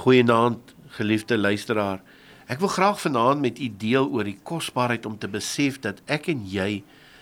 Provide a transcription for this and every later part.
Goeienaand, geliefde luisteraar. Ek wil graag vanaand met u deel oor die kosbaarheid om te besef dat ek en jy,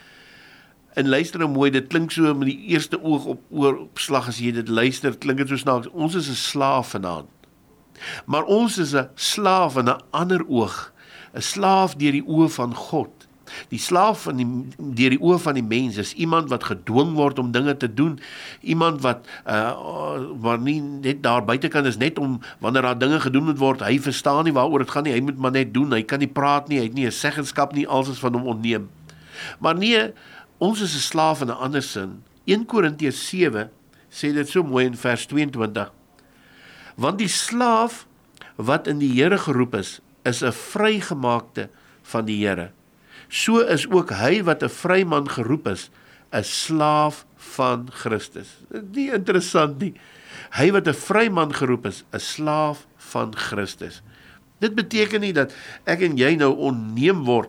en luister nou mooi, dit klink so met die eerste oog op ooropslag as jy dit luister, klink dit so snaaks, ons is 'n slaaf vanaand. Maar ons is 'n slaaf in 'n ander oog, 'n slaaf deur die oë van God. Die slaaf deur die oë van die mens is iemand wat gedwing word om dinge te doen, iemand wat maar nie net daar buitekant is, net om, wanneer daar dinge gedoen moet word, hy verstaan nie waaroor dit gaan nie, hy moet maar net doen, hy kan nie praat nie, hy het nie 'n seggenskap nie, alles is van hom ontneem. Maar nee, ons is 'n slaaf in 'n ander sin. 1 Korintiërs 7 sê dit so mooi in vers 22. Want die slaaf wat in die Here geroep is 'n vrygemaakte van die Here. So is ook hy wat 'n vryman geroep is, 'n slaaf van Christus. Nie interessant nie. Hy wat 'n vryman geroep is, 'n slaaf van Christus. Dit beteken nie dat ek en jy nou onneem word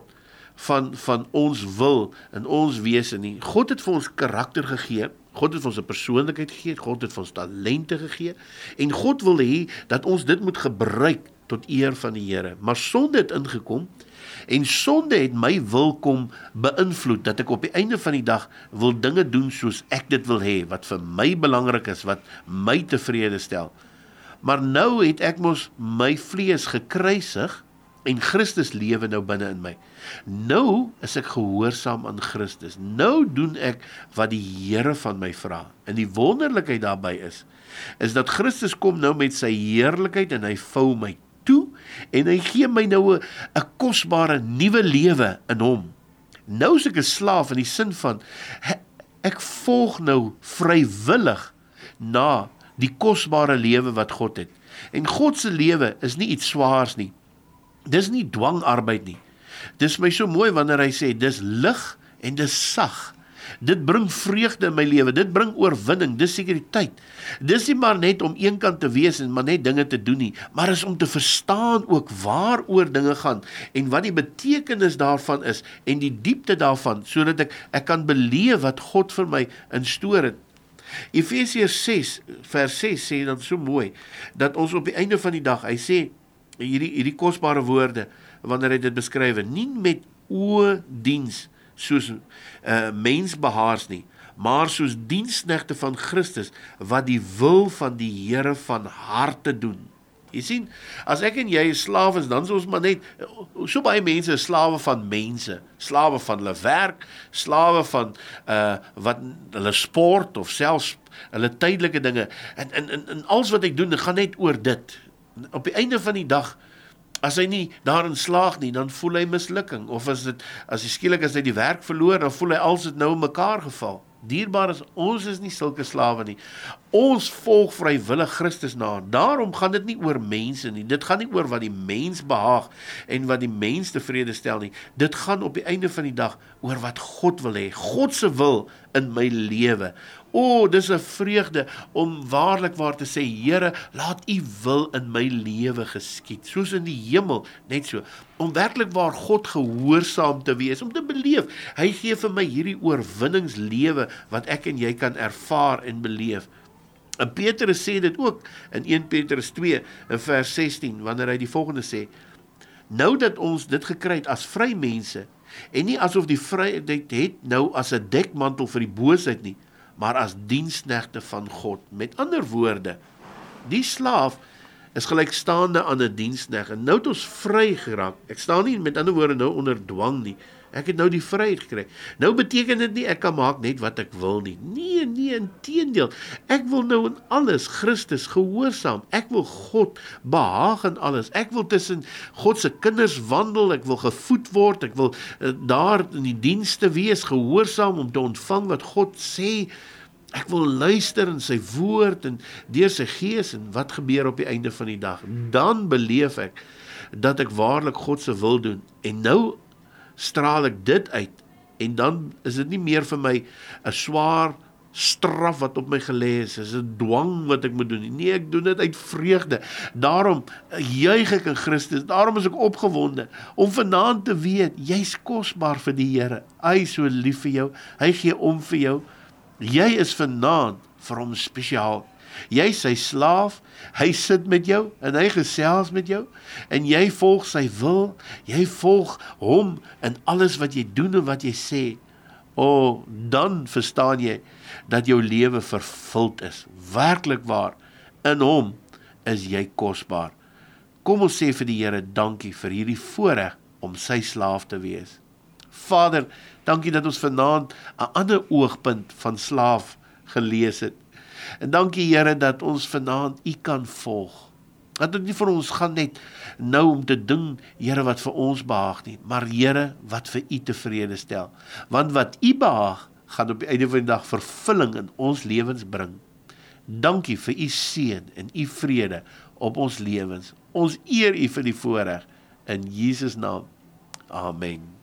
van ons wil en ons wese nie. God het vir ons karakter gegee, God het vir ons 'n persoonlikheid gegee, God het vir ons talente gegee, en God wil hê dat ons dit moet gebruik tot eer van die Here. Maar sonde het ingekom, en sonde het my wil kom beïnvloed, dat ek op die einde van die dag wil dinge doen soos ek dit wil hê, wat vir my belangrik is, wat my tevrede stel. Maar nou het ek mos my vlees gekruisig, en Christus lewe nou binne in my. Nou is ek gehoorsaam aan Christus. Nou doen ek wat die Here van my vra. En die wonderlikheid daarby is dat Christus kom nou met sy heerlikheid en hy vou my toe, en hy gee my nou 'n kosbare nuwe lewe in hom. Nou is ek 'n slaaf in die sin van, ek volg nou vrywillig na die kosbare lewe wat God het. En God se lewe is nie iets swaars nie. Dis nie dwangarbeid nie. Dis my so mooi wanneer hy sê, dis lig en dis sag. Dit bring vreugde in my lewe, dit bring oorwinning, dis sekuriteit. Dis nie maar net om eenkant te wees en maar net dinge te doen nie, maar is om te verstaan ook waaroor dinge gaan en wat die betekenis daarvan is en die diepte daarvan, sodat ek kan beleef wat God vir my instoor het. Efesiërs 6 vers 6 sê dan so mooi, dat ons op die einde van die dag, hy sê, hierdie kosbare woorde, wanneer hy dit beskryf, nie met oediens soos mensbehaars nie, maar soos diensknegte van Christus, wat die wil van die Here van harte doen. Jy sien, as ek en jy slaaf is, dan is ons maar net, so baie mense is slawe van mense, slawe van hulle werk, slawe van wat hulle sport, of selfs hulle tydelike dinge, en alles wat ek doen, dit gaan net oor dit. Op die einde van die dag, as hy nie daarin slaag nie, dan voel hy mislukking, of as hy skielik as hy die werk verloor, dan voel hy als het nou in mekaar geval. Dierbaar is, ons is nie sulke slawe nie. Ons volg vrywillig Christus na. Daarom gaan dit nie oor mense nie. Dit gaan nie oor wat die mens behaag en wat die mens tevrede stel nie. Dit gaan op die einde van die dag oor wat God wil hê. God se wil in my lewe. Dis 'n vreugde om waarlik waar te sê, Here, laat u wil in my lewe geskied, soos in die hemel, net so. Om werklik waar God gehoorsaam te wees, om te beleef, hy gee vir my hierdie oorwinningslewe, wat ek en jy kan ervaar en beleef. En Petrus sê dit ook, in 1 Petrus 2, in vers 16, wanneer hy die volgende sê, nou dat ons dit gekry het as vry mense, en nie asof die vryheid het nou as 'n dekmantel vir die boosheid nie, maar as diensknegte van God. Met ander woorde, die slaaf is gelykstaande aan 'n diensknegt, en nou het ons vry geraak. Ek staan nie met ander woorde nou onder dwang nie. Ek het nou die vryheid gekry. Nou beteken dit nie, ek kan maak net wat ek wil nie. Nee, inteendeel. Ek wil nou in alles Christus gehoorsaam. Ek wil God behaag in alles. Ek wil tussen God se kinders wandel. Ek wil gevoed word. Ek wil daar in die dienste wees, gehoorsaam om te ontvang wat God sê. Ek wil luister in sy woord en deur sy gees, en wat gebeur op die einde van die dag? Dan beleef ek dat ek waarlik God se wil doen. En nou straal ek dit uit, en dan is dit nie meer vir my 'n swaar straf wat op my gelê is 'n dwang wat ek moet doen. Nee, ek doen dit uit vreugde. Daarom juig ek in Christus, daarom is ek opgewonde, om vanaand te weet, jy's kosbaar vir die Here. Hy is so lief vir jou, hy gee om vir jou. Jy is vanaand vir hom spesiaal. Jy is sy slaaf, hy sit met jou en hy gesels met jou en jy volg sy wil, jy volg hom in alles wat jy doen en wat jy sê. Dan verstaan jy dat jou lewe vervuld is. Werklik waar, in hom is jy kosbaar. Kom ons sê vir die Here dankie vir hierdie voorreg om sy slaaf te wees. Vader, dankie dat ons vanaand 'n ander oogpunt van slaaf gelees het. En dankie Here dat ons vanaand U kan volg. Dat dit nie vir ons gaan net nou om te doen, Here, wat vir ons behaag nie, maar Here, wat vir U tevrede stel. Want wat U behaag, gaan op die einde van die dag vervulling in ons lewens bring. Dankie vir U seën en U vrede op ons lewens. Ons eer U vir die voorreg. In Jesus naam. Amen.